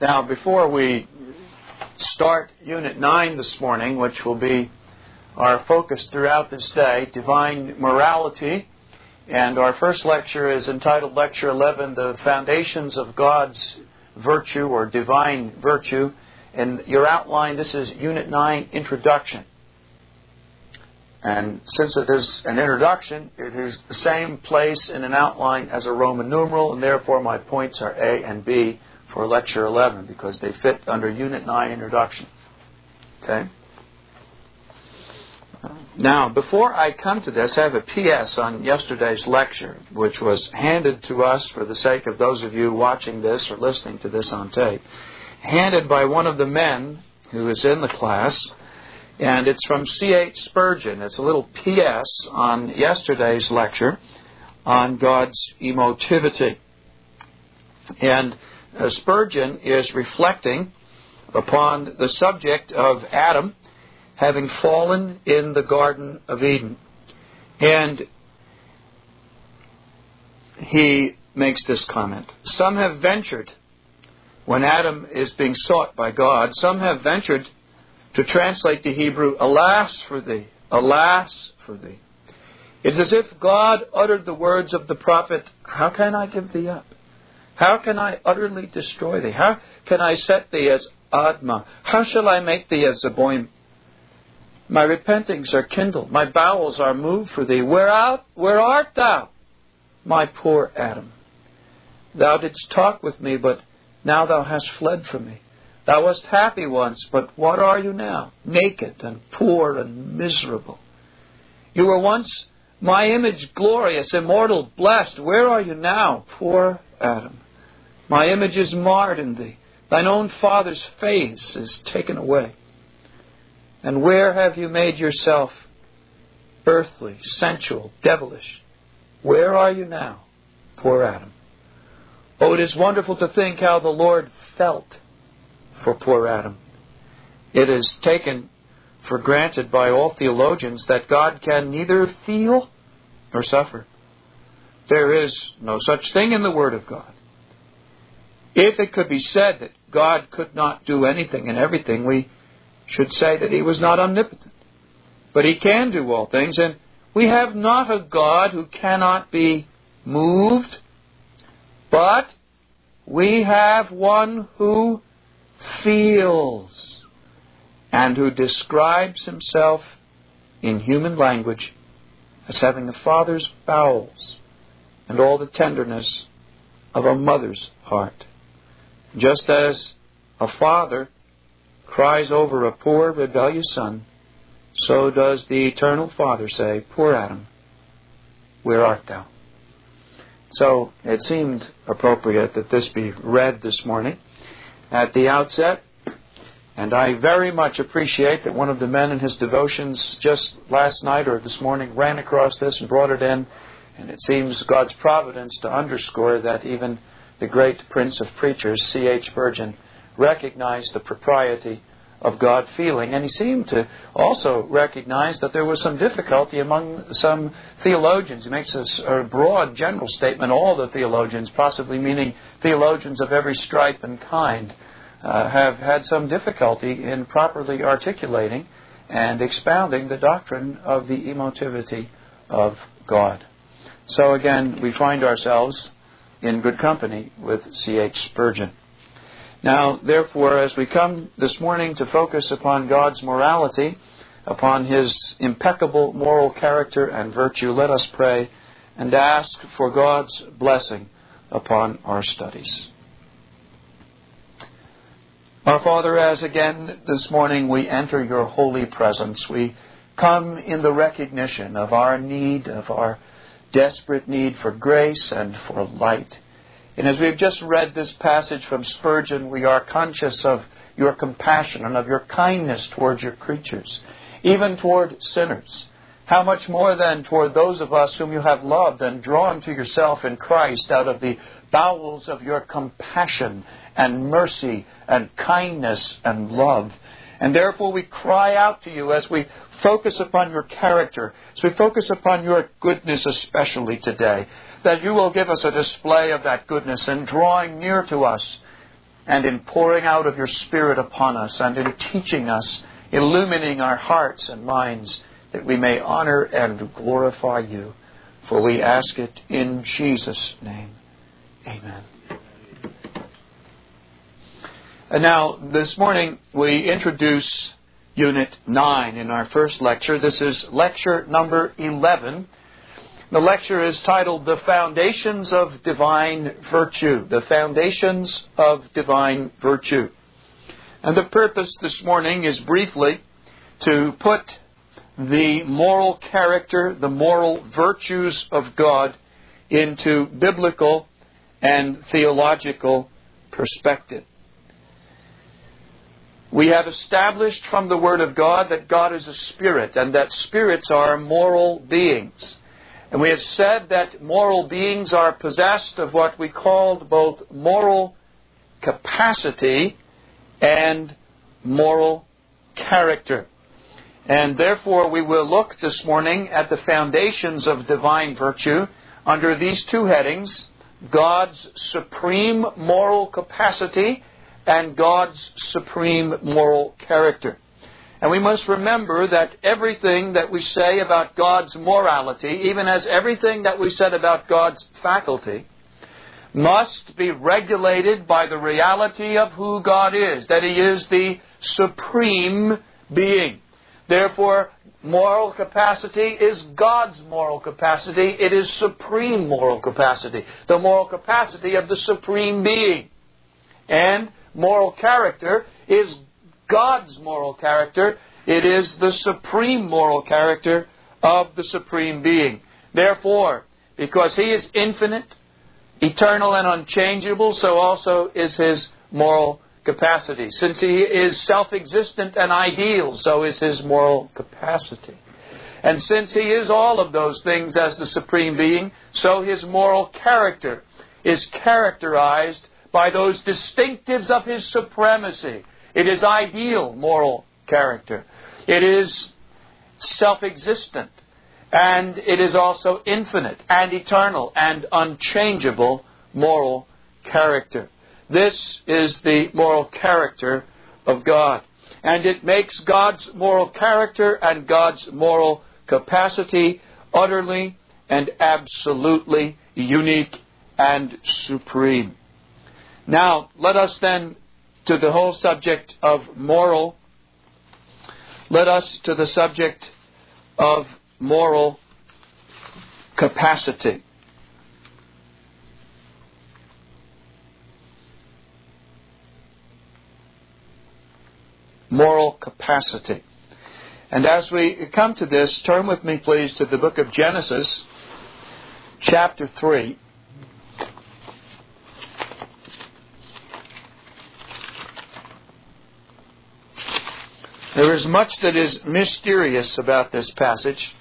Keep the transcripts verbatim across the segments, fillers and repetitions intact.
Now, before we start Unit nine this morning, which will be our focus throughout this day, Divine Morality, and our first lecture is entitled Lecture eleven, The Foundations of God's Virtue or Divine Virtue. In your outline, this is Unit nine, Introduction. And since it is an introduction, it is the same place in an outline as a Roman numeral, and therefore my points are A and B for Lecture eleven, because they fit under Unit nine, Introduction. Okay? Now, before I come to this, I have a P S on yesterday's lecture, which was handed to us for the sake of those of you watching this or listening to this on tape. Handed by one of the men who is in the class, and it's from C H Spurgeon. It's a little P S on yesterday's lecture on God's emotivity. And uh, Spurgeon is reflecting upon the subject of Adam having fallen in the Garden of Eden. And he makes this comment. Some have ventured, when Adam is being sought by God, some have ventured to translate the Hebrew, alas for thee, alas for thee. It's as if God uttered the words of the prophet, how can I give thee up? How can I utterly destroy thee? How can I set thee as Admah? How shall I make thee as Zeboim? My repentings are kindled, my bowels are moved for thee. Where art, where art thou, my poor Adam? Thou didst talk with me, but now thou hast fled from me. Thou wast happy once, but what are you now? Naked and poor and miserable. You were once my image, glorious, immortal, blessed. Where are you now, poor Adam? My image is marred in thee. Thine own father's face is taken away. And where have you made yourself earthly, sensual, devilish? Where are you now, poor Adam? Oh, it is wonderful to think how the Lord felt for poor Adam. It is taken for granted by all theologians that God can neither feel nor suffer. There is no such thing in the Word of God. If it could be said that God could not do anything and everything, we should say that He was not omnipotent. But He can do all things, and we have not a God who cannot be moved, but we have one who feels and who describes Himself in human language as having a father's bowels and all the tenderness of a mother's heart. Just as a father cries over a poor, rebellious son, so does the eternal Father say, poor Adam, where art thou? So it seemed appropriate that this be read this morning at the outset. And I very much appreciate that one of the men in his devotions just last night or this morning ran across this and brought it in. And it seems God's providence to underscore that even the great Prince of Preachers, C H Spurgeon, recognized the propriety of God feeling. And he seemed to also recognize that there was some difficulty among some theologians. He makes a, a broad general statement, all the theologians, possibly meaning theologians of every stripe and kind, uh, have had some difficulty in properly articulating and expounding the doctrine of the emotivity of God. So again, we find ourselves in good company with C H Spurgeon. Now, therefore, as we come this morning to focus upon God's morality, upon His impeccable moral character and virtue, let us pray and ask for God's blessing upon our studies. Our Father, as again this morning we enter Your holy presence, we come in the recognition of our need, of our desperate need for grace and for light. And as we've just read this passage from Spurgeon, we are conscious of Your compassion and of Your kindness towards Your creatures, even toward sinners. How much more then toward those of us whom You have loved and drawn to Yourself in Christ out of the bowels of Your compassion and mercy and kindness and love. And therefore we cry out to You as we focus upon Your character, as we focus upon Your goodness especially today, that You will give us a display of that goodness and drawing near to us and in pouring out of your Spirit upon us, and in teaching us, illumining our hearts and minds, that we may honor and glorify you. For we ask it in Jesus' name. Amen. And now, this morning, we introduce Unit nine in our first lecture. This is lecture number eleven. The lecture is titled, The Foundations of Divine Virtue. The Foundations of Divine Virtue. And the purpose this morning is briefly to put the moral character, the moral virtues of God into biblical and theological perspective. We have established from the Word of God that God is a spirit, and that spirits are moral beings. And we have said that moral beings are possessed of what we called both moral capacity and moral character. And therefore we will look this morning at the foundations of divine virtue under these two headings: God's supreme moral capacity and God's supreme moral character. And we must remember that everything that we say about God's morality, even as everything that we said about God's faculty, must be regulated by the reality of who God is, that He is the supreme being. Therefore, moral capacity is God's moral capacity. It is supreme moral capacity, the moral capacity of the supreme being. And moral character is God's moral character. It is the supreme moral character of the supreme being. Therefore, because He is infinite, eternal, and unchangeable, so also is His moral capacity. Since He is self-existent and ideal, so is His moral capacity. And since He is all of those things as the supreme being, so His moral character is characterized by those distinctives of His supremacy. It is ideal moral character. It is self-existent. And it is also infinite and eternal and unchangeable moral character. This is the moral character of God. And it makes God's moral character and God's moral capacity utterly and absolutely unique and supreme. Now, let us then to the whole subject of moral, let us to the subject of moral capacity. Moral capacity. And as we come to this, turn with me please to the book of Genesis, chapter three. There is much that is mysterious about this passage.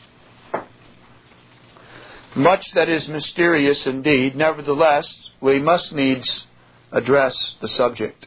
Much that is mysterious indeed. Nevertheless, we must needs address the subject.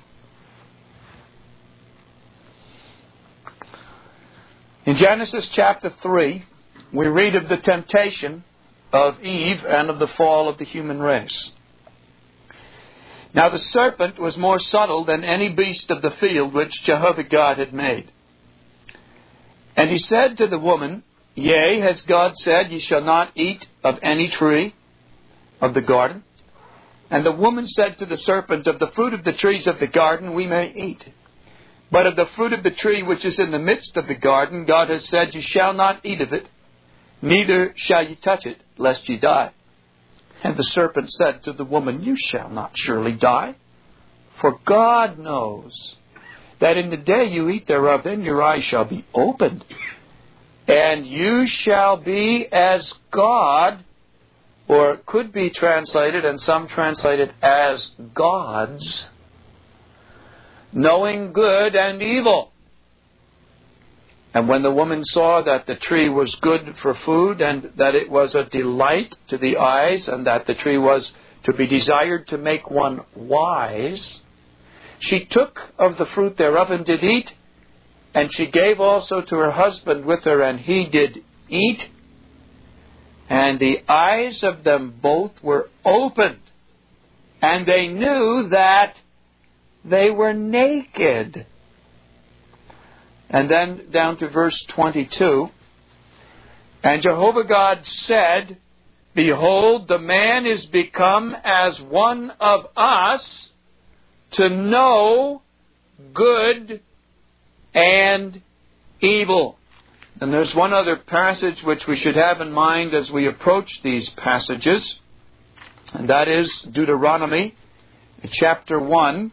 In Genesis chapter three, we read of the temptation of Eve and of the fall of the human race. Now the serpent was more subtle than any beast of the field which Jehovah God had made. And he said to the woman, Yea, has God said, Ye shall not eat of any tree of the garden? And the woman said to the serpent, Of the fruit of the trees of the garden we may eat. But of the fruit of the tree which is in the midst of the garden, God has said, Ye shall not eat of it, neither shall ye touch it, lest ye die. And the serpent said to the woman, You shall not surely die, for God knows that in the day you eat thereof, then your eyes shall be opened, and you shall be as God, or it could be translated, and some translate it as gods, knowing good and evil. And when the woman saw that the tree was good for food, and that it was a delight to the eyes, and that the tree was to be desired to make one wise, she took of the fruit thereof and did eat, and she gave also to her husband with her, and he did eat. And the eyes of them both were opened, and they knew that they were naked. And then down to verse twenty-two. And Jehovah God said, Behold, the man is become as one of us to know good and evil. And there's one other passage which we should have in mind as we approach these passages, and that is Deuteronomy chapter one,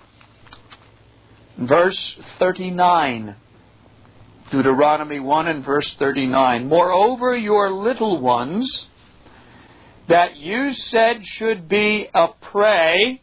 verse thirty-nine. Deuteronomy one and verse thirty-nine. Moreover, your little ones that you said should be a prey,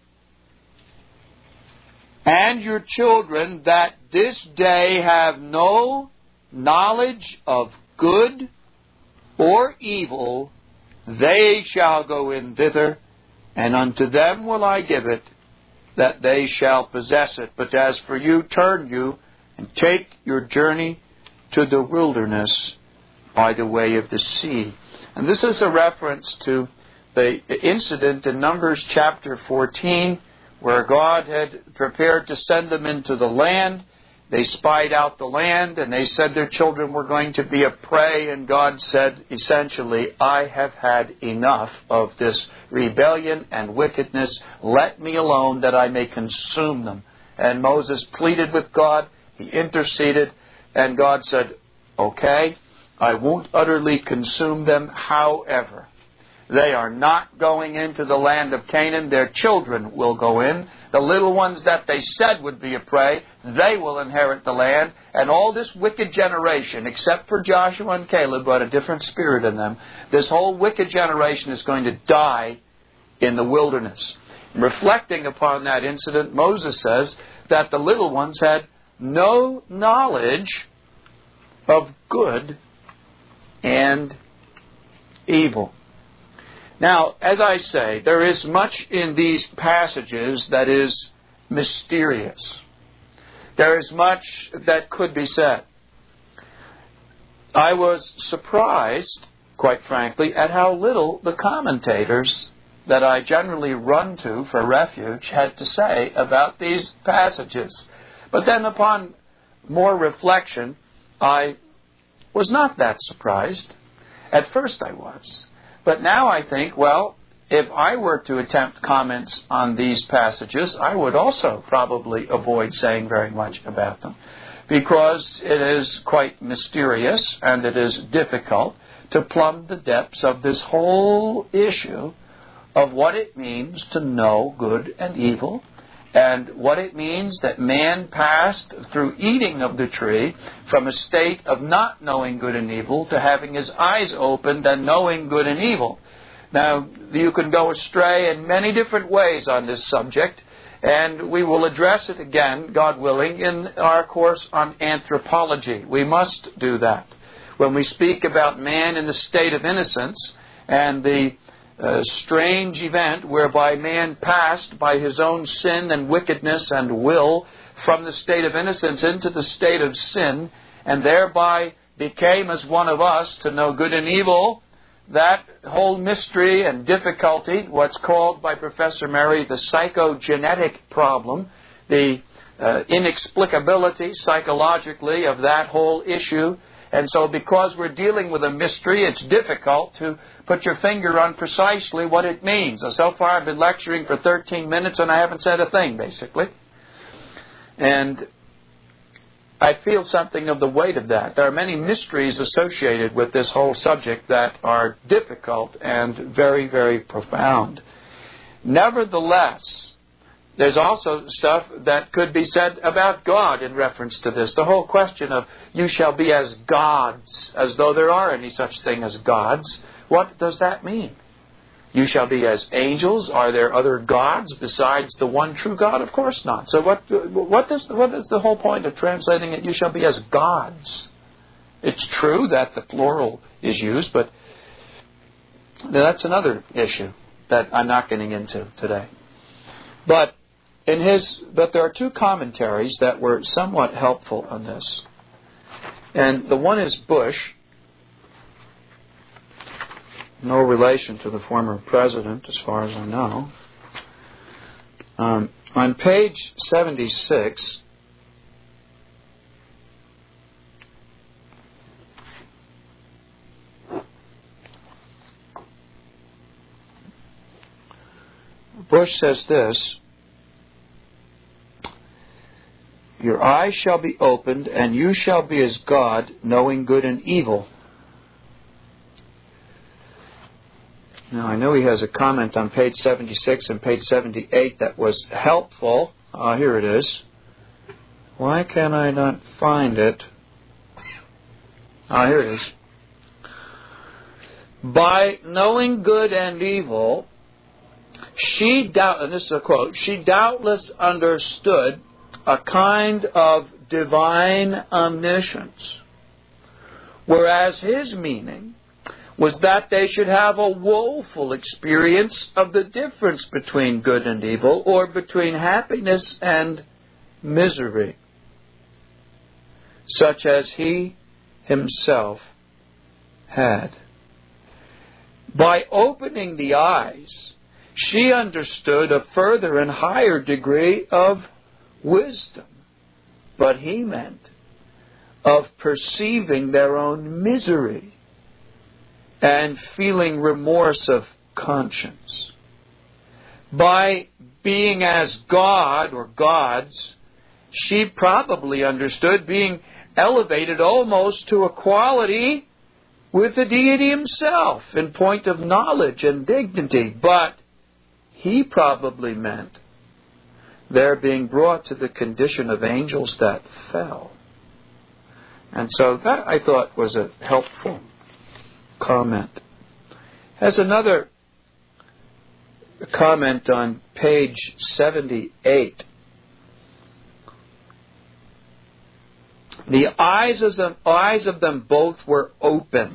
and your children that this day have no knowledge of good or evil, they shall go in thither, and unto them will I give it, that they shall possess it. But as for you, turn you, and take your journey to the wilderness by the way of the sea. And this is a reference to the incident in Numbers chapter fourteen, where God had prepared to send them into the land. They spied out the land, and they said their children were going to be a prey, and God said, essentially, I have had enough of this rebellion and wickedness. Let me alone that I may consume them. And Moses pleaded with God. He interceded, and God said, okay, I won't utterly consume them. However, they are not going into the land of Canaan. Their children will go in. The little ones that they said would be a prey, they will inherit the land. And all this wicked generation, except for Joshua and Caleb, who had a different spirit in them, this whole wicked generation is going to die in the wilderness. Reflecting upon that incident, Moses says that the little ones had no knowledge of good and evil. Now, as I say, there is much in these passages that is mysterious. There is much that could be said. I was surprised, quite frankly, at how little the commentators that I generally run to for refuge had to say about these passages. But then upon more reflection, I was not that surprised. At first I was. But now I think, well, if I were to attempt comments on these passages, I would also probably avoid saying very much about them, because it is quite mysterious and it is difficult to plumb the depths of this whole issue of what it means to know good and evil, and what it means that man passed through eating of the tree from a state of not knowing good and evil to having his eyes opened and knowing good and evil. Now, you can go astray in many different ways on this subject, and we will address it again, God willing, in our course on anthropology. We must do that. When we speak about man in the state of innocence and the A strange event whereby man passed by his own sin and wickedness and will from the state of innocence into the state of sin, and thereby became as one of us to know good and evil. That whole mystery and difficulty, what's called by Professor Mary the psychogenetic problem, the uh, inexplicability psychologically of that whole issue. And so because we're dealing with a mystery, it's difficult to put your finger on precisely what it means. So far I've been lecturing for thirteen minutes and I haven't said a thing, basically. And I feel something of the weight of that. There are many mysteries associated with this whole subject that are difficult and very, very profound. Nevertheless, there's also stuff that could be said about God in reference to this. The whole question of you shall be as gods, as though there are any such thing as gods. What does that mean? You shall be as angels. Are there other gods besides the one true God? Of course not. So what, what, does, what is the whole point of translating it, you shall be as gods? It's true that the plural is used, but that's another issue that I'm not getting into today. But in his, but there are two commentaries that were somewhat helpful on this. And the one is Bush, no relation to the former president, as far as I know. Um, On page seventy-six, Bush says this: your eyes shall be opened, and you shall be as God, knowing good and evil. Now, I know he has a comment on page seventy-six and page seventy-eight that was helpful. Uh, here it is. Why can I not find it? Ah, here it is. By knowing good and evil, she doubt, and this is a quote, she doubtless understood a kind of divine omniscience, whereas his meaning was that they should have a woeful experience of the difference between good and evil, or between happiness and misery, such as he himself had. By opening the eyes, she understood a further and higher degree of wisdom, but he meant of perceiving their own misery and feeling remorse of conscience. By being as God or gods, she probably understood being elevated almost to equality with the deity himself in point of knowledge and dignity, but he probably meant their being brought to the condition of angels that fell. And so that, I thought, was a helpful comment. Has another comment on page seventy-eight. The eyes of them, eyes of them both were opened.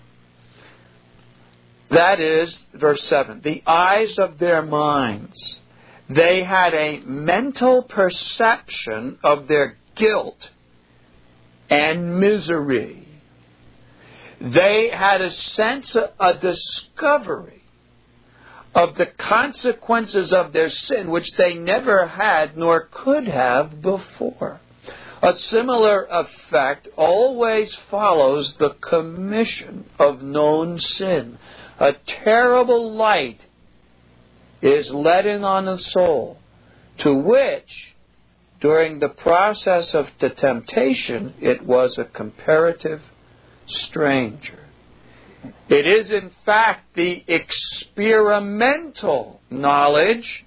That is, verse seven, the eyes of their minds. They had a mental perception of their guilt and misery. They had a sense, a discovery of the consequences of their sin, which they never had nor could have before. A similar effect always follows the commission of known sin. A terrible light is let in on the soul, to which, during the process of the temptation, it was a comparative stranger. It is, in fact, the experimental knowledge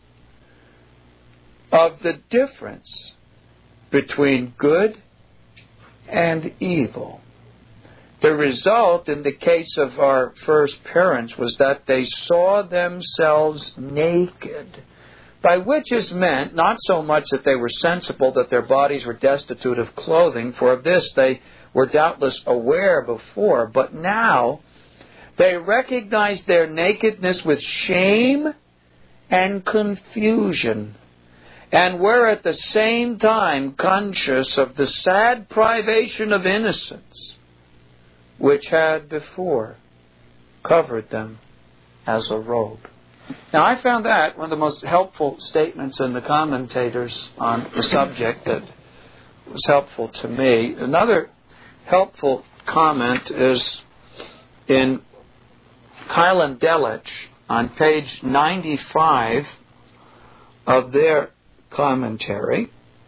of the difference between good and evil. The result, in the case of our first parents, was that they saw themselves naked, by which is meant not so much that they were sensible that their bodies were destitute of clothing, for of this they were doubtless aware before, but now they recognized their nakedness with shame and confusion, and were at the same time conscious of the sad privation of innocence which had before covered them as a robe. Now, I found that one of the most helpful statements in the commentators on the subject that was helpful to me. Another helpful comment is in Keil and Delitzsch on page ninety-five of their commentary.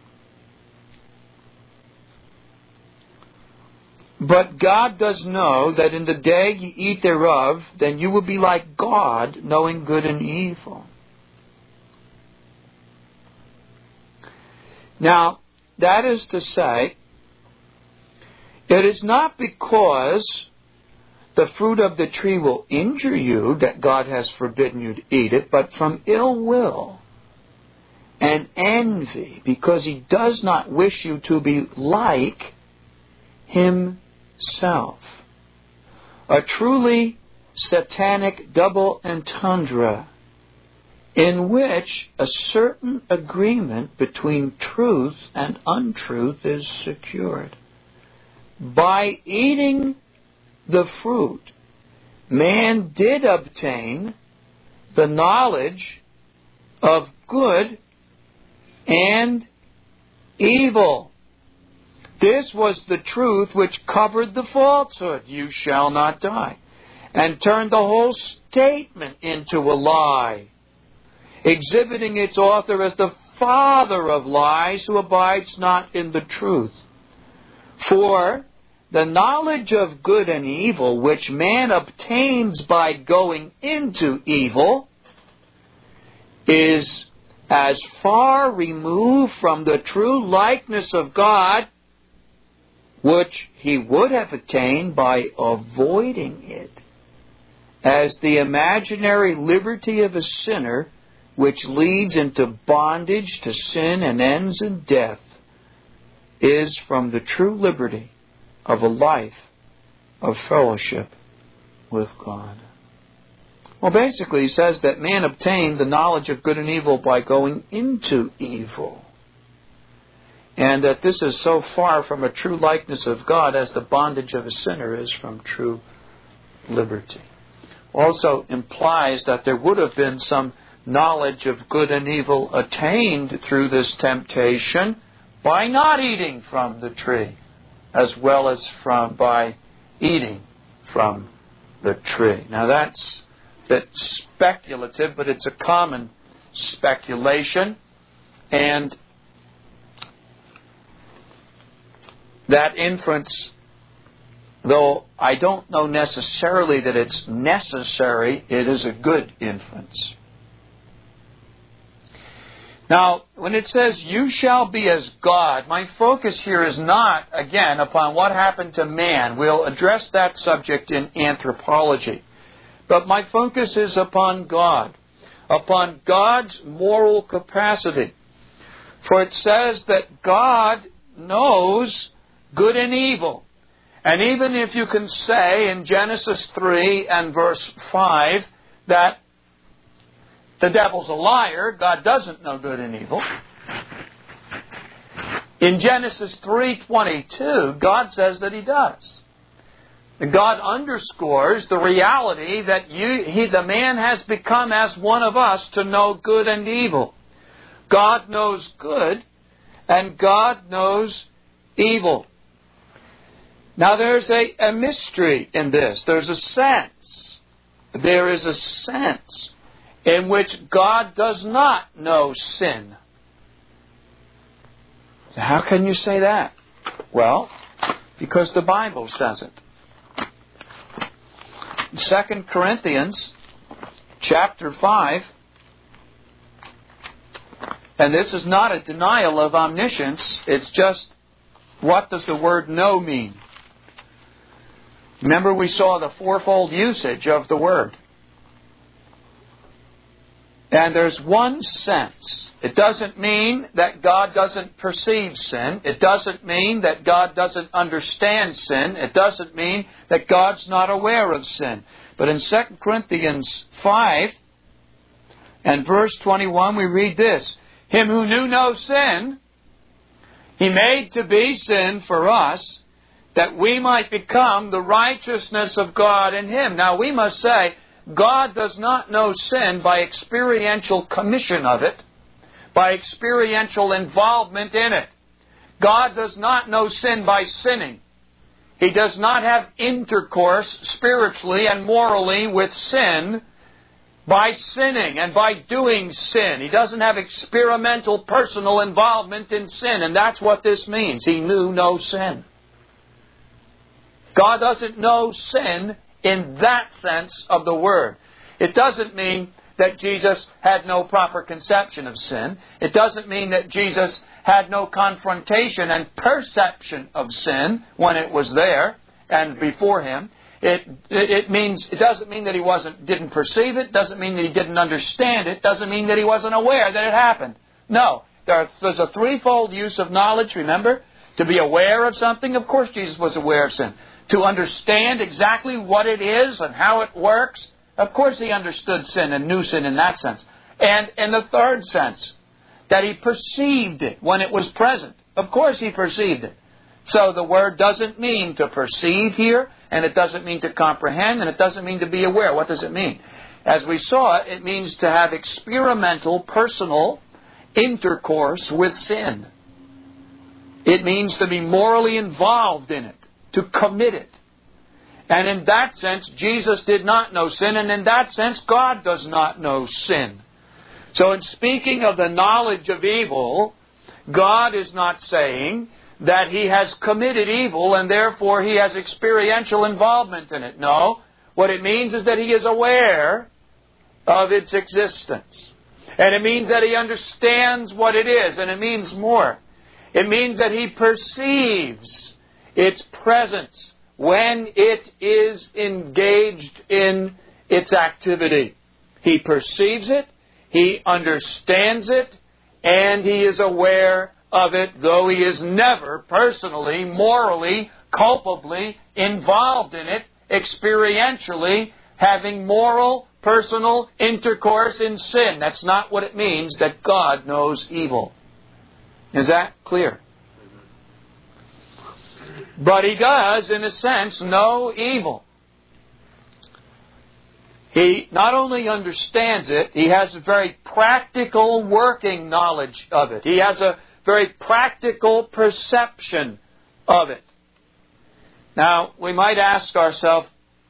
But God does know that in the day ye eat thereof, then you will be like God, knowing good and evil. Now, that is to say, it is not because the fruit of the tree will injure you that God has forbidden you to eat it, but from ill will and envy, because He does not wish you to be like Himself. A truly satanic double entendre in which a certain agreement between truth and untruth is secured. By eating the fruit, man did obtain the knowledge of good and evil. This was the truth which covered the falsehood, you shall not die, and turned the whole statement into a lie, exhibiting its author as the father of lies who abides not in the truth. For the knowledge of good and evil, which man obtains by going into evil, is as far removed from the true likeness of God, which he would have attained by avoiding it, as the imaginary liberty of a sinner, which leads into bondage to sin and ends in death, is from the true liberty of a life of fellowship with God. Well, basically, he says that man obtained the knowledge of good and evil by going into evil. And that this is so far from a true likeness of God as the bondage of a sinner is from true liberty. Also implies that there would have been some knowledge of good and evil attained through this temptation by not eating from the tree, as well as from by eating from the tree. Now that's a bit speculative, but it's a common speculation. And that inference, though I don't know necessarily that it's necessary, it is a good inference. Now, when it says, you shall be as God, my focus here is not, again, upon what happened to man. We'll address that subject in anthropology. But my focus is upon God, upon God's moral capacity. For it says that God knows good and evil. And even if you can say in Genesis three and verse five that the devil's a liar, God doesn't know good and evil. In Genesis three twenty-two, God says that He does. God underscores the reality that you, he, the man has become as one of us to know good and evil. God knows good and God knows evil. Now there's a, a mystery in this. There's a sense. There is a sense in which God does not know sin. So how can you say that? Well, because the Bible says it. Second Corinthians chapter five, and this is not a denial of omniscience, it's just, what does the word know mean? Remember, we saw the fourfold usage of the word. And there's one sense. It doesn't mean that God doesn't perceive sin. It doesn't mean that God doesn't understand sin. It doesn't mean that God's not aware of sin. But in Second Corinthians five and verse twenty-one, we read this: Him who knew no sin, He made to be sin for us, that we might become the righteousness of God in Him. Now we must say, God does not know sin by experiential commission of it, by experiential involvement in it. God does not know sin by sinning. He does not have intercourse spiritually and morally with sin by sinning and by doing sin. He doesn't have experimental personal involvement in sin, and that's what this means. He knew no sin. God doesn't know sin in that sense of the word. It doesn't mean that Jesus had no proper conception of sin. It doesn't mean that Jesus had no confrontation and perception of sin when it was there and before Him. It, it, it means, it doesn't mean that He wasn't, didn't perceive it. Doesn't mean that He didn't understand it. Doesn't mean that He wasn't aware that it happened. No. There are, there's a threefold use of knowledge, remember? To be aware of something, of course Jesus was aware of sin. To understand exactly what it is and how it works, of course He understood sin and knew sin in that sense. And in the third sense, that He perceived it when it was present. Of course He perceived it. So the word doesn't mean to perceive here, and it doesn't mean to comprehend, and it doesn't mean to be aware. What does it mean? As we saw, it means to have experimental, personal, intercourse with sin. It means to be morally involved in it, to commit it. And in that sense, Jesus did not know sin, and in that sense, God does not know sin. So in speaking of the knowledge of evil, God is not saying that He has committed evil and therefore He has experiential involvement in it. No. What it means is that He is aware of its existence. And it means that He understands what it is. And it means more. It means that He perceives its presence when it is engaged in its activity. He perceives it, He understands it, and He is aware of it, though He is never personally, morally, culpably involved in it, experientially, having moral, personal intercourse in sin. That's not what it means that God knows evil. Is that clear? But He does, in a sense, know evil. He not only understands it, He has a very practical working knowledge of it. He has a very practical perception of it. Now, we might ask ourselves,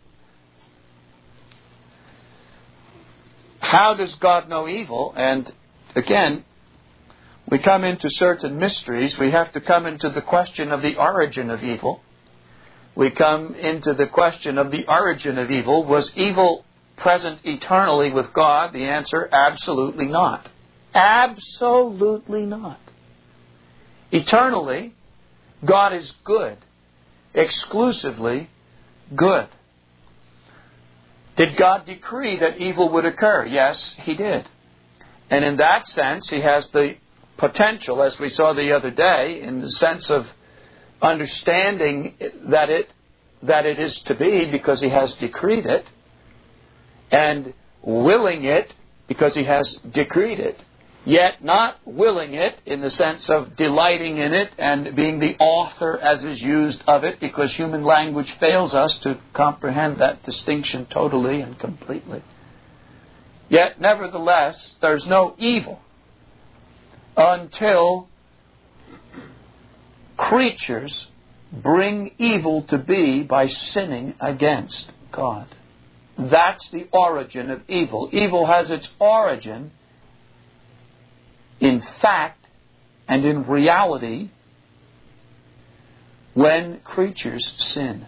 how does God know evil? And again, we come into certain mysteries. We have to come into the question of the origin of evil. We come into the question of the origin of evil. Was evil present eternally with God? The answer, absolutely not. Absolutely not. Eternally, God is good. Exclusively good. Did God decree that evil would occur? Yes, He did. And in that sense, He has the potential, as we saw the other day, in the sense of understanding that it that it is to be because He has decreed it, and willing it because He has decreed it, yet not willing it in the sense of delighting in it and being the author, as is used, of it, because human language fails us to comprehend that distinction totally and completely. Yet, nevertheless, there's no evil until creatures bring evil to be by sinning against God. That's the origin of evil. Evil has its origin in fact and in reality when creatures sin.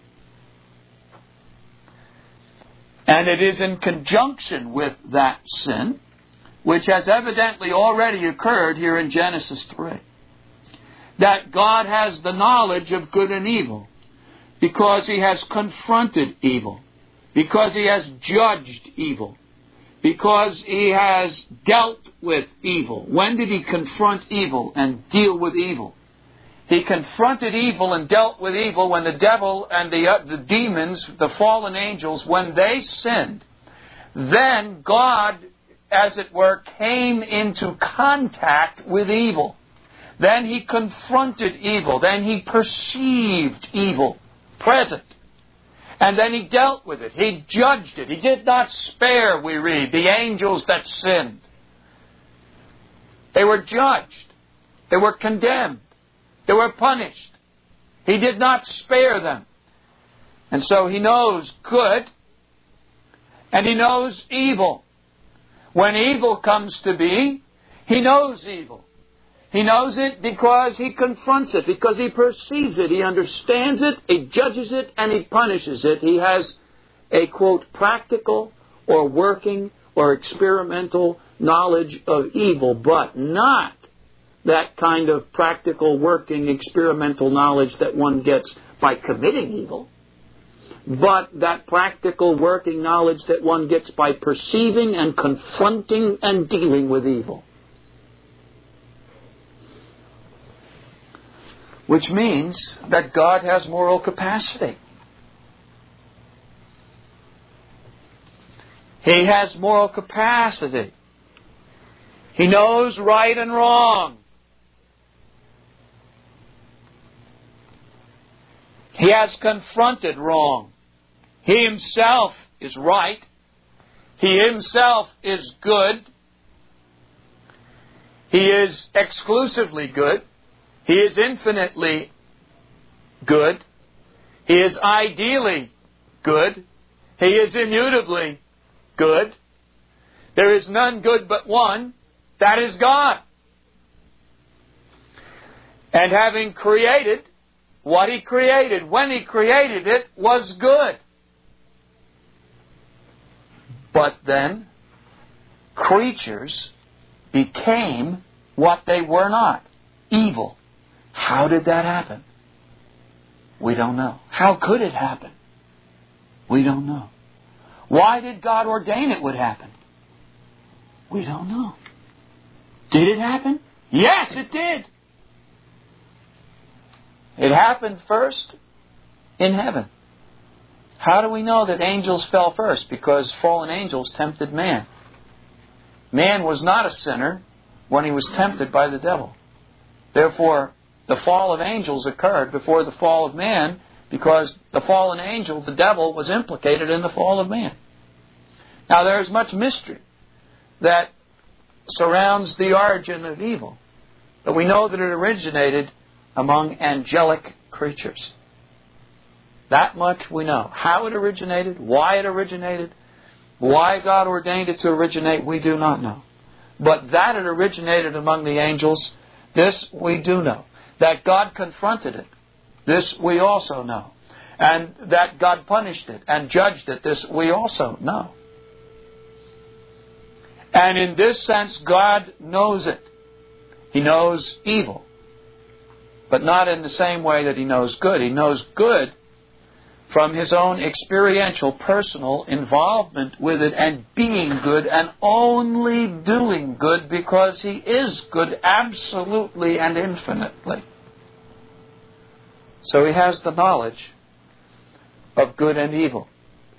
And it is in conjunction with that sin, which has evidently already occurred here in Genesis three, that God has the knowledge of good and evil, because He has confronted evil, because He has judged evil, because He has dealt with evil. When did He confront evil and deal with evil? He confronted evil and dealt with evil when the devil and the, uh, the demons, the fallen angels, when they sinned. Then God, as it were, came into contact with evil. Then He confronted evil. Then He perceived evil present. And then He dealt with it. He judged it. He did not spare, we read, the angels that sinned. They were judged. They were condemned. They were punished. He did not spare them. And so He knows good and He knows evil. When evil comes to be, He knows evil. He knows it because He confronts it, because He perceives it, He understands it, He judges it, and He punishes it. He has a, quote, practical or working or experimental knowledge of evil, but not that kind of practical, working, experimental knowledge that one gets by committing evil, but that practical, working knowledge that one gets by perceiving and confronting and dealing with evil. Which means that God has moral capacity. He has moral capacity. He knows right and wrong. He has confronted wrong. He Himself is right. He Himself is good. He is exclusively good. He is infinitely good. He is ideally good. He is immutably good. There is none good but one, that is God. And having created what He created, when He created it, was good. But then, creatures became what they were not, evil. How did that happen? We don't know. How could it happen? We don't know. Why did God ordain it would happen? We don't know. Did it happen? Yes, it did. It happened first in heaven. How do we know that angels fell first? Because fallen angels tempted man. Man was not a sinner when he was tempted by the devil. Therefore, the fall of angels occurred before the fall of man, because the fallen angel, the devil, was implicated in the fall of man. Now, there is much mystery that surrounds the origin of evil, but we know that it originated among angelic creatures. That much we know. How it originated, why it originated, why God ordained it to originate, we do not know. But that it originated among the angels, this we do know. That God confronted it, this we also know. And that God punished it and judged it, this we also know. And in this sense, God knows it. He knows evil. But not in the same way that He knows good. He knows good from His own experiential, personal involvement with it and being good and only doing good because He is good absolutely and infinitely. So He has the knowledge of good and evil.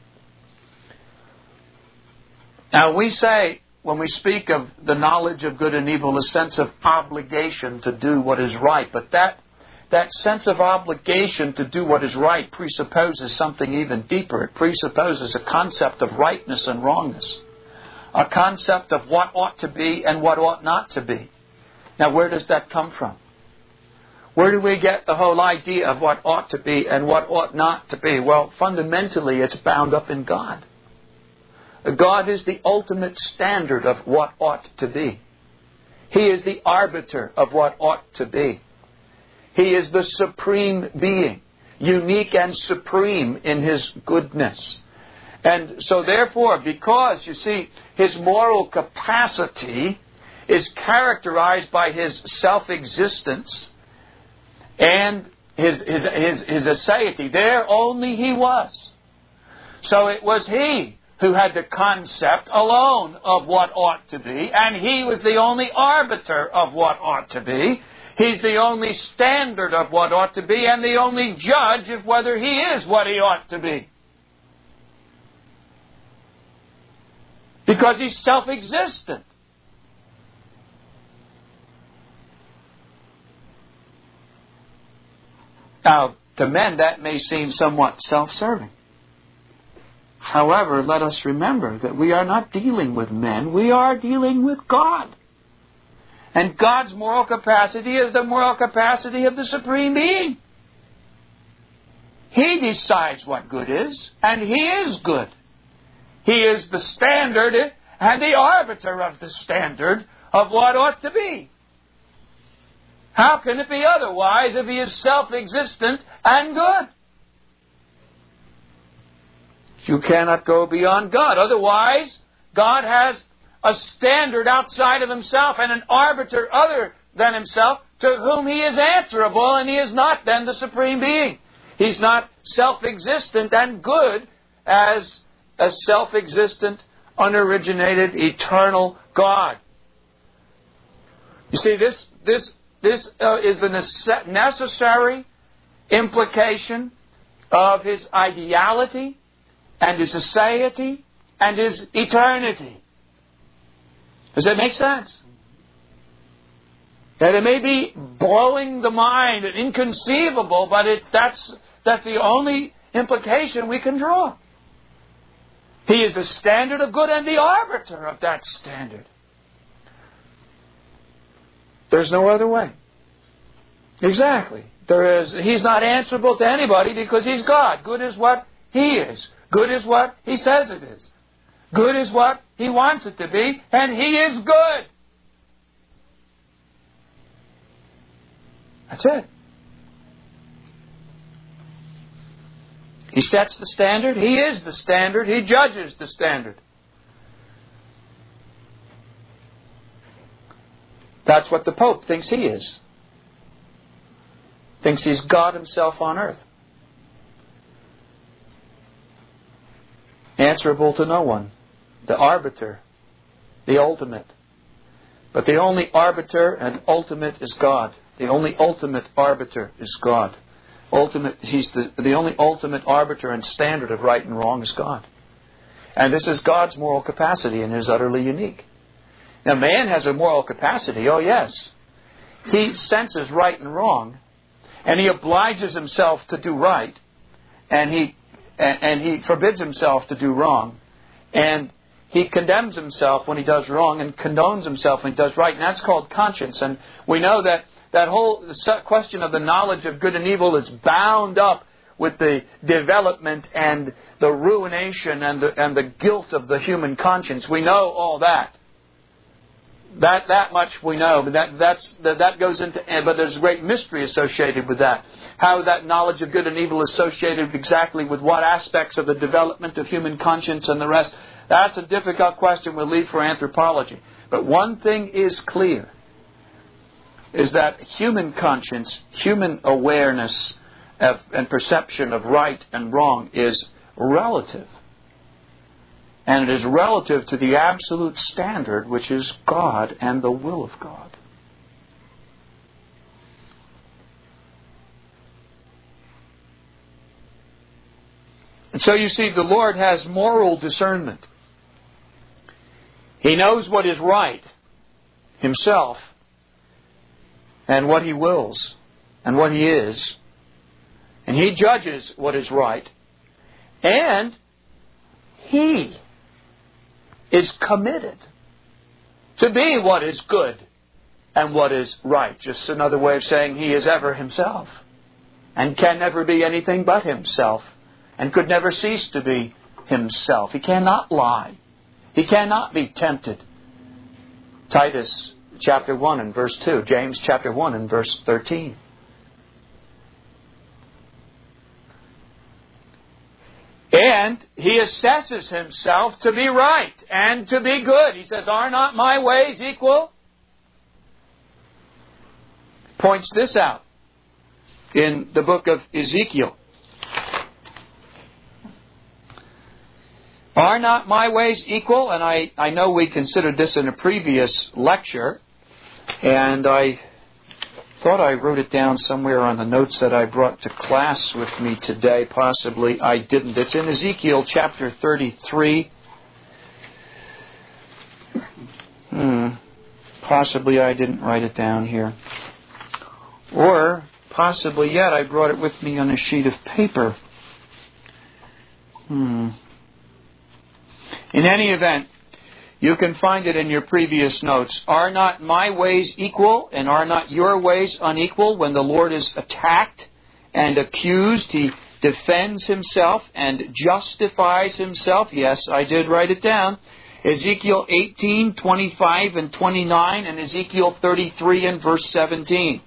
Now we say, when we speak of the knowledge of good and evil, a sense of obligation to do what is right. But that that sense of obligation to do what is right presupposes something even deeper. It presupposes a concept of rightness and wrongness. A concept of what ought to be and what ought not to be. Now, where does that come from? Where do we get the whole idea of what ought to be and what ought not to be? Well, fundamentally, it's bound up in God. God is the ultimate standard of what ought to be. He is the arbiter of what ought to be. He is the supreme being, unique and supreme in His goodness. And so therefore, because, you see, His moral capacity is characterized by His self-existence and His, his, his, his aseity. There only He was. So it was He who had the concept alone of what ought to be, and He was the only arbiter of what ought to be. He's the only standard of what ought to be and the only judge of whether He is what He ought to be. Because He's self-existent. Now, to men that may seem somewhat self-serving. However, let us remember that we are not dealing with men, we are dealing with God. And God's moral capacity is the moral capacity of the Supreme Being. He decides what good is, and He is good. He is the standard and the arbiter of the standard of what ought to be. How can it be otherwise if He is self-existent and good? You cannot go beyond God. Otherwise, God has a standard outside of Himself and an arbiter other than Himself to whom He is answerable, and He is not then the Supreme Being. He's not self-existent and good as a self-existent, unoriginated, eternal God. You see, this this this uh, is the necessary implication of His ideality and His aseity and His eternity. Does that make sense? That it may be blowing the mind and inconceivable, but it's, that's, that's the only implication we can draw. He is the standard of good and the arbiter of that standard. There's no other way. Exactly. There is. He's not answerable to anybody because He's God. Good is what He is. Good is what He says it is. Good is what He wants it to be, and He is good. That's it. He sets the standard. He is the standard. He judges the standard. That's what the Pope thinks he is. Thinks he's God Himself on earth. Answerable to no one. The arbiter. The ultimate. But the only arbiter and ultimate is God. The only ultimate arbiter is God. Ultimate, He's the, the only ultimate arbiter and standard of right and wrong is God. And this is God's moral capacity and is utterly unique. Now, man has a moral capacity, oh yes. He senses right and wrong, and he obliges himself to do right, and he and, and he forbids himself to do wrong, and he condemns himself when he does wrong and condones himself when he does right, and that's called conscience. And we know that that whole question of the knowledge of good and evil is bound up with the development and the ruination and the, and the guilt of the human conscience. We know all that. That that much we know, but that that's that, that goes into. But there's a great mystery associated with that. How that knowledge of good and evil is associated exactly with what aspects of the development of human conscience and the rest. That's a difficult question. We'll leave for anthropology. But one thing is clear: is that human conscience, human awareness of, and perception of right and wrong is relative. And it is relative to the absolute standard, which is God and the will of God. And so you see, the Lord has moral discernment. He knows what is right Himself, and what He wills, and what He is. And He judges what is right. And He is committed to be what is good and what is right. Just another way of saying He is ever Himself and can never be anything but Himself and could never cease to be Himself. He cannot lie. He cannot be tempted. Titus chapter one and verse two. James chapter one and verse thirteen. And He assesses Himself to be right and to be good. He says, "Are not my ways equal?" Points this out in the book of Ezekiel. Are not my ways equal? And I, I know we considered this in a previous lecture. And I thought I wrote it down somewhere on the notes that I brought to class with me today. Possibly I didn't. It's in Ezekiel chapter thirty-three. Hmm. Possibly I didn't write it down here. Or possibly yet I brought it with me on a sheet of paper. Hmm. In any event, you can find it in your previous notes. Are not my ways equal, and are not your ways unequal? When the Lord is attacked and accused, He defends Himself and justifies Himself. Yes, I did write it down. Ezekiel eighteen, twenty-five and twenty-nine, and Ezekiel thirty-three and verse seventeen.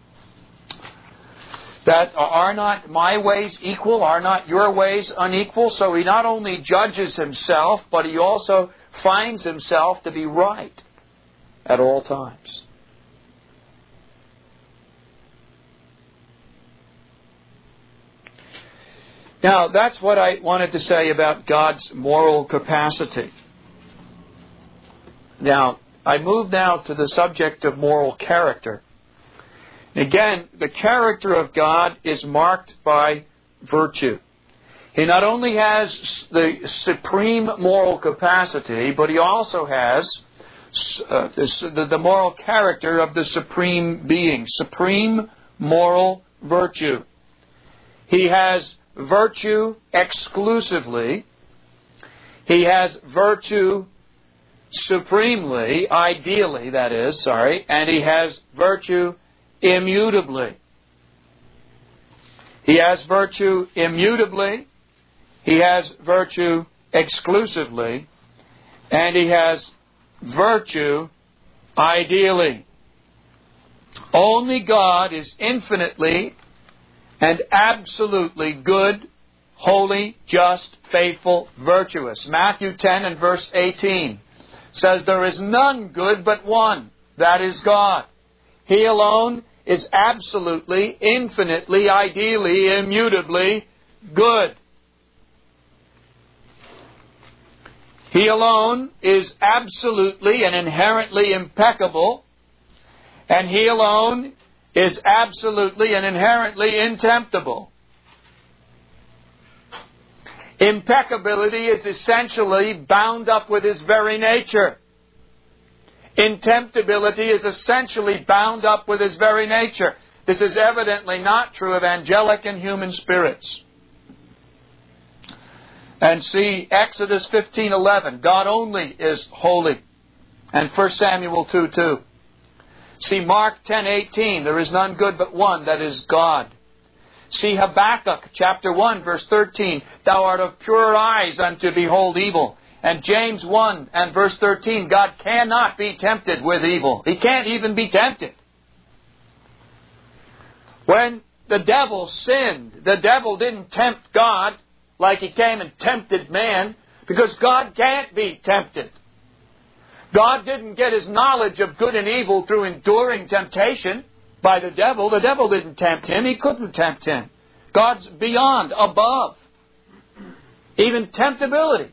That are not my ways equal, are not your ways unequal? So He not only judges Himself, but He also finds Himself to be right at all times. Now, that's what I wanted to say about God's moral capacity. Now, I move now to the subject of moral character. Again, the character of God is marked by virtue. He not only has the supreme moral capacity, but He also has uh, this, the, the moral character of the supreme being, supreme moral virtue. He has virtue exclusively. He has virtue supremely, ideally, that is, sorry, and He has virtue immutably. He has virtue immutably, He has virtue exclusively, and He has virtue ideally. Only God is infinitely and absolutely good, holy, just, faithful, virtuous. Matthew ten and verse eighteen says, "There is none good but one, that is God. He alone is absolutely, infinitely, ideally, immutably good." He alone is absolutely and inherently impeccable, and He alone is absolutely and inherently intemptable. Impeccability is essentially bound up with His very nature. Intemptability is essentially bound up with His very nature. This is evidently not true of angelic and human spirits. And see Exodus fifteen eleven, God only is holy. And First Samuel two two. See Mark ten eighteen, there is none good but one, that is God. See Habakkuk chapter one verse thirteen, thou art of purer eyes unto behold evil. And James one and verse thirteen, God cannot be tempted with evil. He can't even be tempted. When the devil sinned, the devil didn't tempt God like he came and tempted man, because God can't be tempted. God didn't get His knowledge of good and evil through enduring temptation by the devil. The devil didn't tempt Him. He couldn't tempt Him. God's beyond, above, even temptability.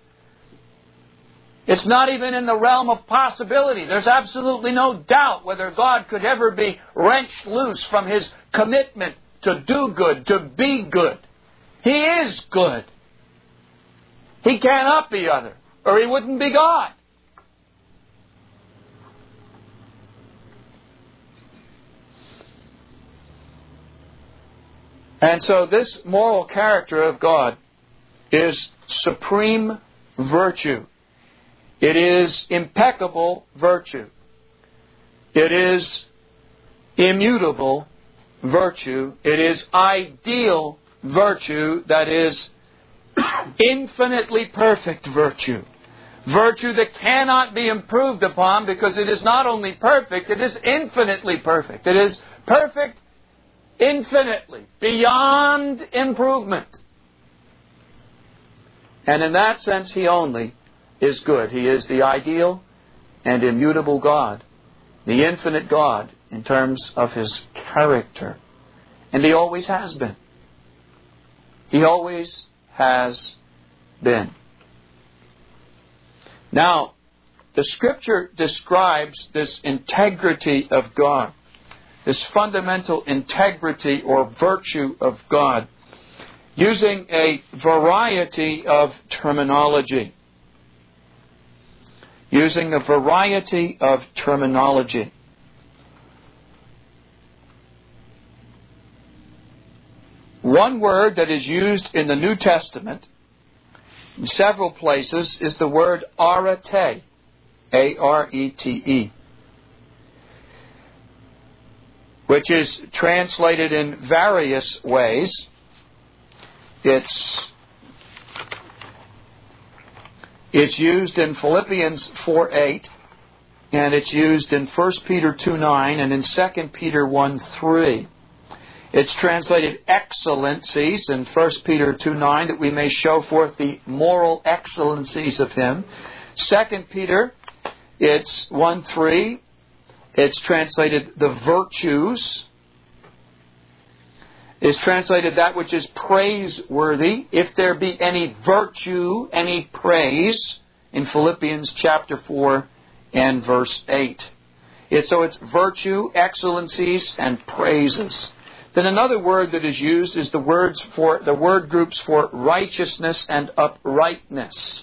It's not even in the realm of possibility. There's absolutely no doubt whether God could ever be wrenched loose from His commitment to do good, to be good. He is good. He cannot be other, or He wouldn't be God. And so this moral character of God is supreme virtue. It is impeccable virtue. It is immutable virtue. It is ideal virtue, that is infinitely perfect virtue. Virtue that cannot be improved upon, because it is not only perfect, it is infinitely perfect. It is perfect infinitely, beyond improvement. And in that sense, He only is good. He is the ideal and immutable God, the infinite God in terms of His character. And He always has been. He always has been. Now, the Scripture describes this integrity of God, this fundamental integrity or virtue of God, using a variety of terminology. Using a variety of terminology. One word that is used in the New Testament in several places is the word arete, A R E T E, which is translated in various ways. It's, it's used in Philippians four eight, and it's used in First Peter two nine, and in Second Peter one three. It's translated excellencies in First Peter two nine, that we may show forth the moral excellencies of Him. Second Peter, it's one three. It's translated the virtues. It's translated that which is praiseworthy. If there be any virtue, any praise, in Philippians chapter four and verse eight. It's, so it's virtue, excellencies, and praises. Then another word that is used is the words for the word groups for righteousness and uprightness.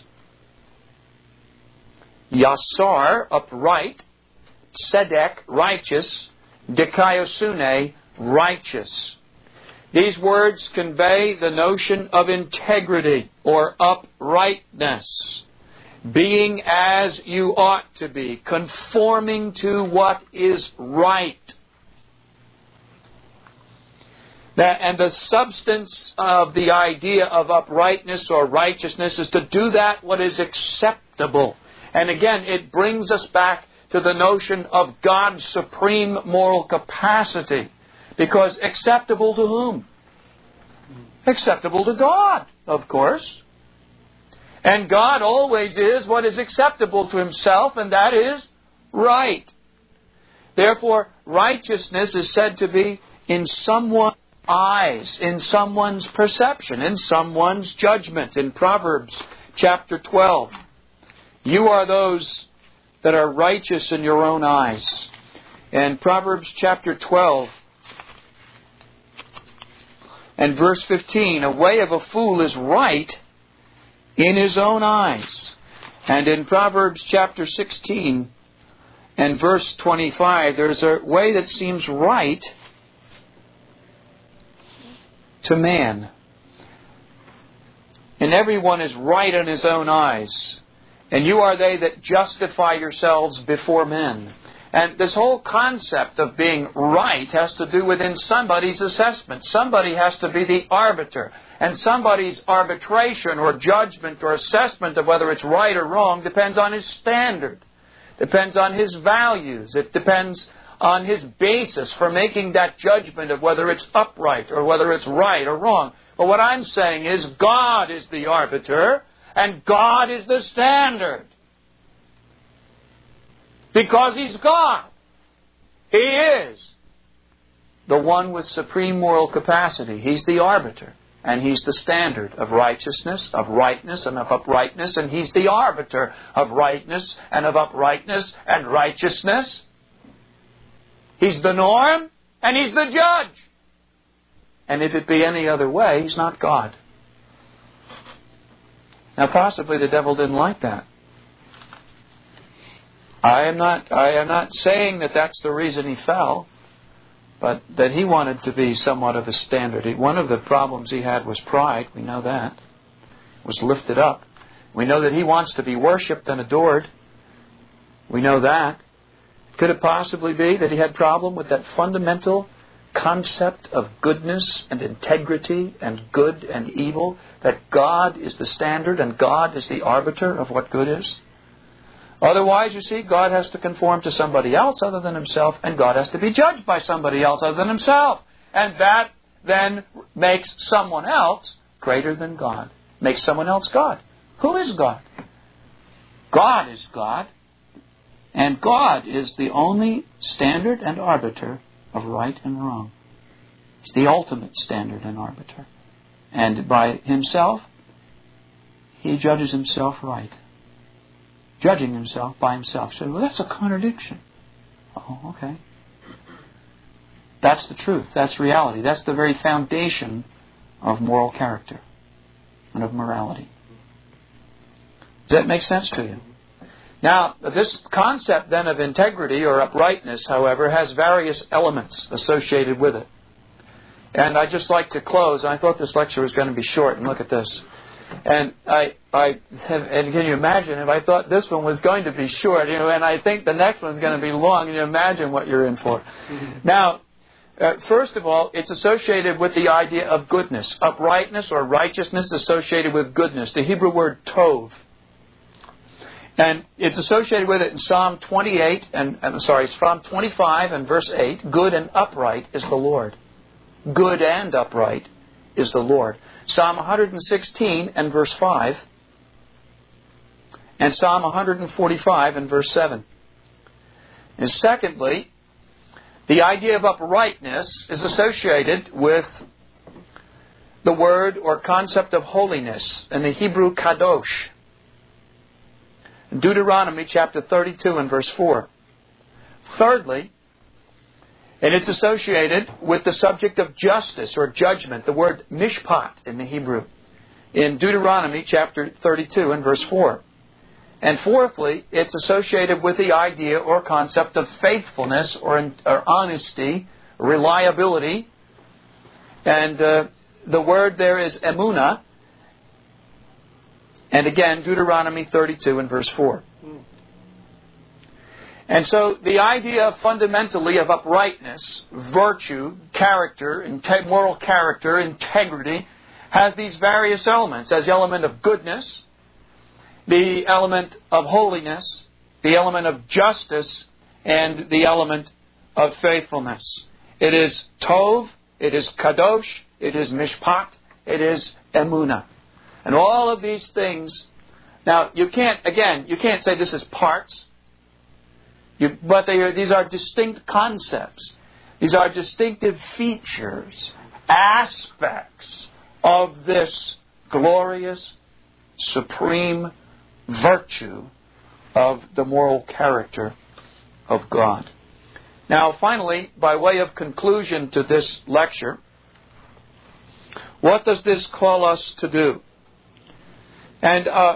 Yasar, upright. Tzedek, righteous. Dikaiosune, righteous. These words convey the notion of integrity or uprightness. being as you ought to be, conforming to what is right. That, and the substance of the idea of uprightness or righteousness is to do that what is acceptable. And again, it brings us back to the notion of God's supreme moral capacity. Because acceptable to whom? Acceptable to God, of course. And God always is what is acceptable to Himself, and that is right. Therefore, righteousness is said to be in someone's eyes, in someone's perception, in someone's judgment. In Proverbs chapter twelve, you are those that are righteous in your own eyes. And Proverbs chapter twelve and verse fifteen, a way of a fool is right in his own eyes. And in Proverbs chapter sixteen and verse twenty-five, there's a way that seems right to man. And everyone is right in his own eyes. And you are they that justify yourselves before men. And this whole concept of being right has to do within somebody's assessment. Somebody has to be the arbiter. And somebody's arbitration or judgment or assessment of whether it's right or wrong depends on his standard. Depends on his values. It depends on his basis for making that judgment of whether it's upright or whether it's right or wrong. But what I'm saying is God is the arbiter and God is the standard. Because He's God. He is the one with supreme moral capacity. He's the arbiter. And He's the standard of righteousness, of rightness, and of uprightness. And He's the arbiter of rightness and of uprightness and righteousness. He's the norm and He's the judge. And if it be any other way, He's not God. Now possibly the devil didn't like that. I am not I am not saying that that's the reason he fell, but that he wanted to be somewhat of a standard. He, one of the problems he had was pride. We know that. Was lifted up. We know that he wants to be worshipped and adored. We know that. Could it possibly be that he had problem with that fundamental concept of goodness and integrity and good and evil, that God is the standard and God is the arbiter of what good is? Otherwise, you see, God has to conform to somebody else other than Himself, and God has to be judged by somebody else other than Himself. And that then makes someone else greater than God. Makes someone else God. Who is God? God is God. And God is the only standard and arbiter of right and wrong. He's the ultimate standard and arbiter. And by Himself, He judges Himself right. Judging Himself by Himself. So, well, that's a contradiction. Oh, okay. That's the truth. That's reality. That's the very foundation of moral character and of morality. Does that make sense to you? Now, this concept then of integrity or uprightness, however, has various elements associated with it. And I'd just like to close. I thought this lecture was going to be short, and look at this. And I, I, have, and can you imagine if I thought this one was going to be short, you know, and I think the next one's going to be long, and you imagine what you're in for. Mm-hmm. Now, uh, first of all, it's associated with the idea of goodness. Uprightness or righteousness associated with goodness. The Hebrew word tov. And it's associated with it in Psalm twenty-eight, and I'm sorry, Psalm twenty-five and verse eight. Good and upright is the Lord. Good and upright is the Lord. Psalm one sixteen and verse five. And Psalm one forty-five and verse seven. And secondly, the idea of uprightness is associated with the word or concept of holiness in the Hebrew kadosh. Deuteronomy chapter thirty-two and verse four. Thirdly, and it's associated with the subject of justice or judgment, the word mishpat in the Hebrew, in Deuteronomy chapter thirty-two and verse four. And fourthly, it's associated with the idea or concept of faithfulness or, or honesty, reliability. And uh, the word there is emunah. And again, Deuteronomy thirty-two and verse four. And so the idea fundamentally of uprightness, virtue, character, inte- moral character, integrity, has these various elements. As the element of goodness, the element of holiness, the element of justice, and the element of faithfulness. It is Tov, it is Kadosh, it is Mishpat, it is Emunah. And all of these things, now you can't, again, you can't say this is parts, you, but they are, these are distinct concepts. These are distinctive features, aspects of this glorious, supreme virtue of the moral character of God. Now, finally, by way of conclusion to this lecture, what does this call us to do? And uh,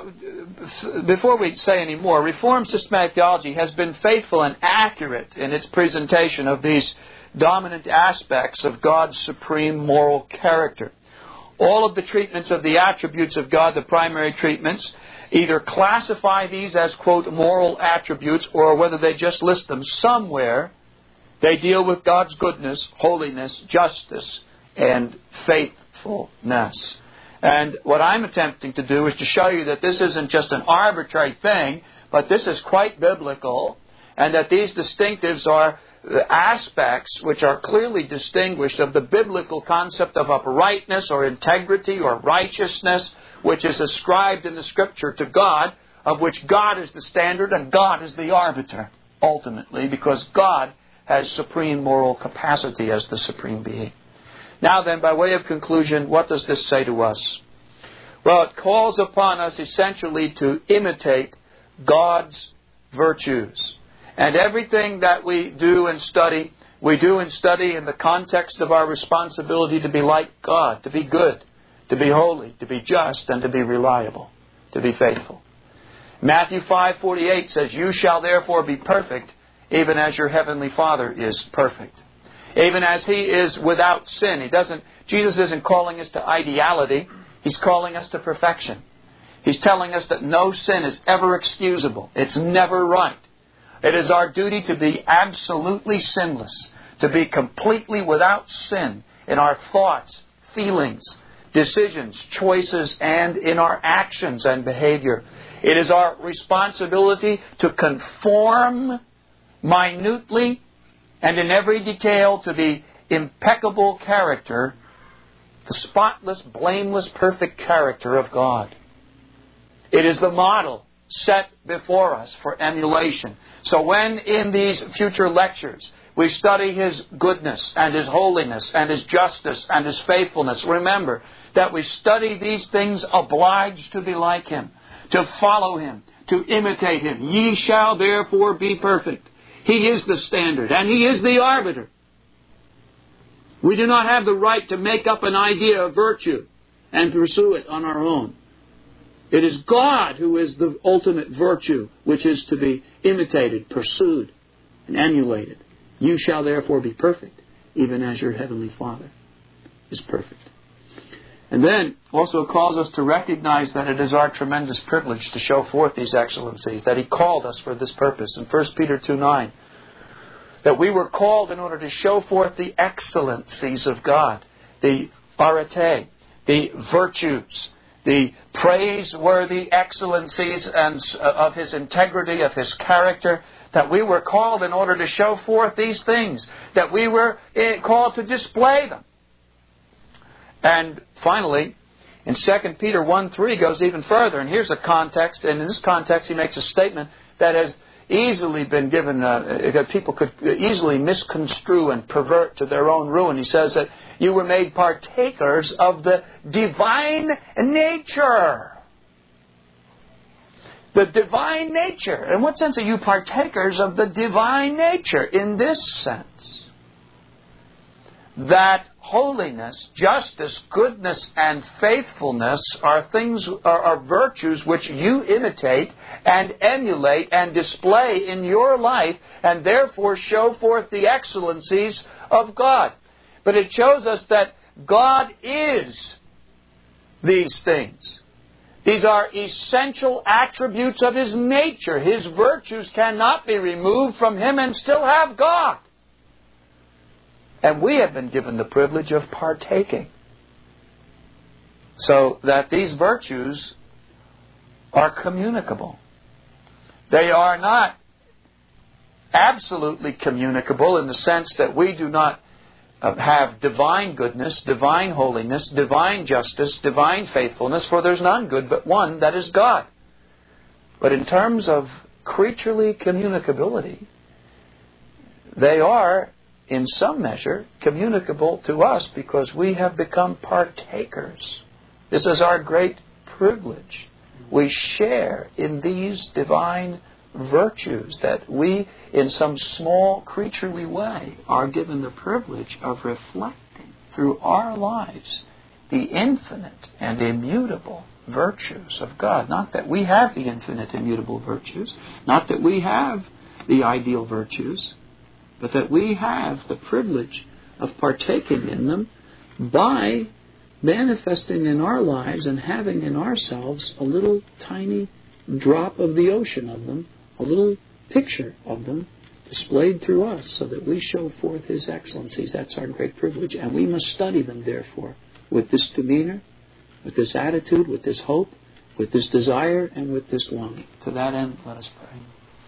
before we say any more, Reformed systematic theology has been faithful and accurate in its presentation of these dominant aspects of God's supreme moral character. All of the treatments of the attributes of God, the primary treatments, either classify these as, quote, moral attributes, or whether they just list them somewhere, they deal with God's goodness, holiness, justice, and faithfulness. And what I'm attempting to do is to show you that this isn't just an arbitrary thing, but this is quite biblical, and that these distinctives are aspects which are clearly distinguished of the biblical concept of uprightness or integrity or righteousness, which is ascribed in the Scripture to God, of which God is the standard and God is the arbiter, ultimately, because God has supreme moral capacity as the supreme being. Now then, by way of conclusion, what does this say to us? Well, it calls upon us essentially to imitate God's virtues. And everything that we do and study, we do and study in the context of our responsibility to be like God, to be good, to be holy, to be just, and to be reliable, to be faithful. Matthew five forty-eight says, "You shall therefore be perfect, even as your heavenly Father is perfect." Even as He is without sin. He doesn't. Jesus isn't calling us to ideality. He's calling us to perfection. He's telling us that no sin is ever excusable. It's never right. It is our duty to be absolutely sinless, to be completely without sin in our thoughts, feelings, decisions, choices, and in our actions and behavior. It is our responsibility to conform minutely and in every detail to the impeccable character, the spotless, blameless, perfect character of God. It is the model set before us for emulation. So when in these future lectures we study His goodness and His holiness and His justice and His faithfulness, remember that we study these things obliged to be like Him, to follow Him, to imitate Him. Ye shall therefore be perfect. He is the standard and He is the arbiter. We do not have the right to make up an idea of virtue and pursue it on our own. It is God who is the ultimate virtue, which is to be imitated, pursued, and emulated. You shall therefore be perfect, even as your heavenly Father is perfect. And then also it calls us to recognize that it is our tremendous privilege to show forth these excellencies, that He called us for this purpose. In First Peter two nine, that we were called in order to show forth the excellencies of God, the arete, the virtues, the praiseworthy excellencies and of His integrity, of His character, that we were called in order to show forth these things, that we were called to display them. And finally, in Second Peter one three goes even further, and here's a context, and in this context he makes a statement that has easily been given, uh, that people could easily misconstrue and pervert to their own ruin. He says that you were made partakers of the divine nature. The divine nature. In what sense are you partakers of the divine nature? In this sense, that holiness, justice, goodness, and faithfulness are things, are, are virtues which you imitate and emulate and display in your life, and therefore show forth the excellencies of God. But it shows us that God is these things. These are essential attributes of His nature. His virtues cannot be removed from Him and still have God. And we have been given the privilege of partaking. So that these virtues are communicable. They are not absolutely communicable in the sense that we do not have divine goodness, divine holiness, divine justice, divine faithfulness, for there's none good but one, that is God. But in terms of creaturely communicability, they are, in some measure, communicable to us because we have become partakers. This is our great privilege. We share in these divine virtues that we, in some small creaturely way, are given the privilege of reflecting through our lives the infinite and immutable virtues of God. Not that we have the infinite immutable virtues, not that we have the ideal virtues, but that we have the privilege of partaking in them by manifesting in our lives and having in ourselves a little tiny drop of the ocean of them, a little picture of them displayed through us so that we show forth His excellencies. That's our great privilege. And we must study them, therefore, with this demeanor, with this attitude, with this hope, with this desire, and with this longing. To that end, let us pray.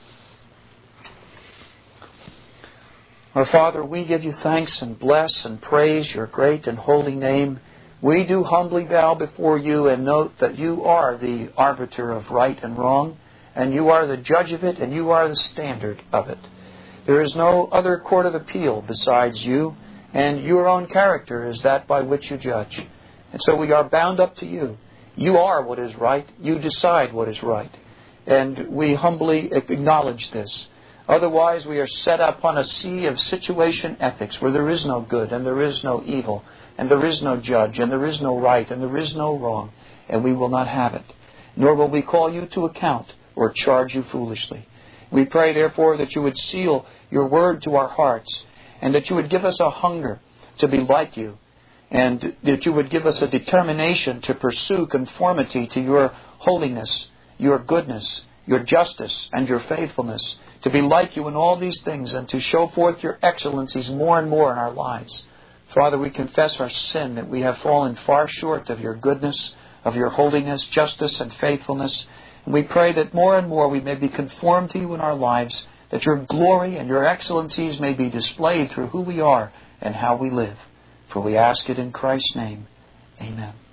Our Father, we give You thanks and bless and praise Your great and holy name. We do humbly bow before You and note that You are the arbiter of right and wrong, and You are the judge of it, and You are the standard of it. There is no other court of appeal besides You, and Your own character is that by which You judge. And so we are bound up to You. You are what is right. You decide what is right. And we humbly acknowledge this. Otherwise, we are set upon a sea of situation ethics where there is no good and there is no evil and there is no judge and there is no right and there is no wrong, and we will not have it. Nor will we call You to account or charge You foolishly. We pray, therefore, that You would seal Your word to our hearts and that You would give us a hunger to be like You, and that You would give us a determination to pursue conformity to Your holiness, Your goodness, Your justice, and Your faithfulness, to be like You in all these things and to show forth Your excellencies more and more in our lives. Father, we confess our sin, that we have fallen far short of Your goodness, of Your holiness, justice, and faithfulness. And we pray that more and more we may be conformed to You in our lives, that Your glory and Your excellencies may be displayed through who we are and how we live. For we ask it in Christ's name. Amen.